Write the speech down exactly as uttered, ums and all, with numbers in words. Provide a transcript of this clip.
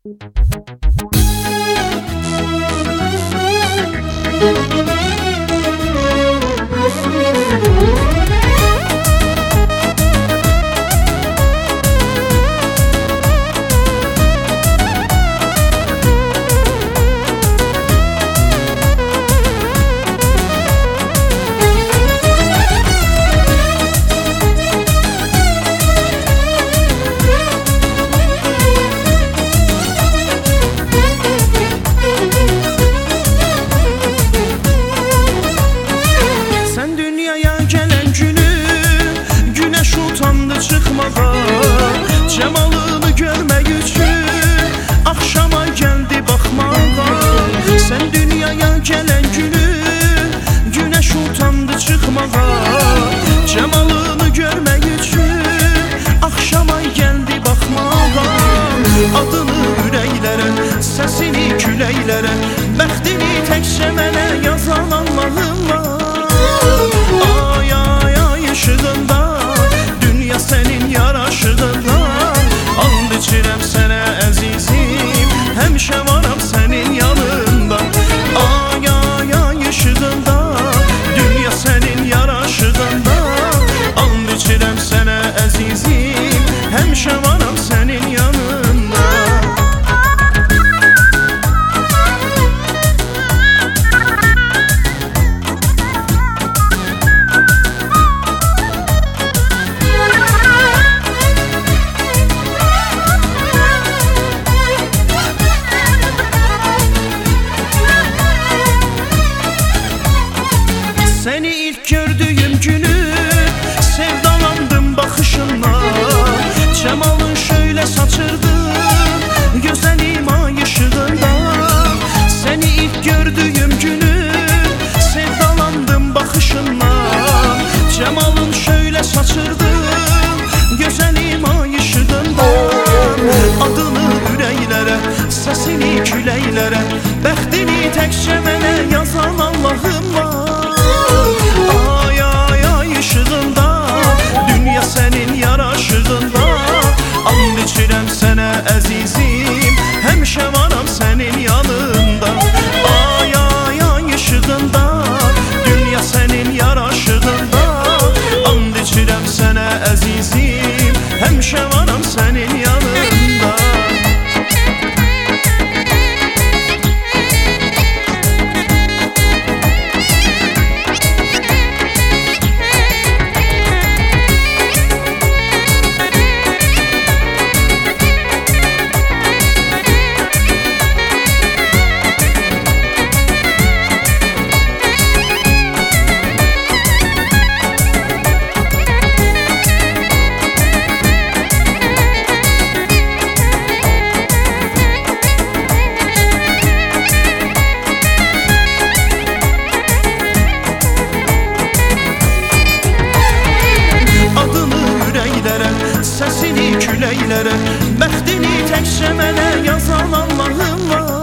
Cemalını görmek üçün akşama geldi bakmağa. Sen dünyaya gelen günü güneş utandı çıkmağa. Cemalını görmek üçün akşama geldi bakmağa. Adını yüreklere, sesini küleklere, bəxtini təkcə mənə yazan Allahım var. Ay ay ay ışığında dünya senin yaraşığında. And içirəm sənə əzizim, həmişə varam sənin yanında. Ay ay ay ışığında dünya senin yaraşığında. And içirəm sənə əzizim, həmişə varam sənin yanında. Seni ilk gördüğüm günü sevdalandım bakışınla. Cemalın şöyle saçırdı güzelim ay ışığında. Seni ilk gördüğüm günü sevdalandım bakışınla. Cemalın şöyle saçırdı güzelim ay ışığında. Adını yüreklere, sesini küleklere, bəxtini təkcə mənə yazan Allahım var. Ay ay ay ışığında dünya senin yaraşığında. And içirəm sənə əzizim, həmişə varam sənin yanında. Ay ay ay ışığında dünya senin yaraşığında. And içirəm sənə əzizim, həmişə varam sənin yanında. Sesini küleklere, bəxtini təkcə mənə yazan Allahım var.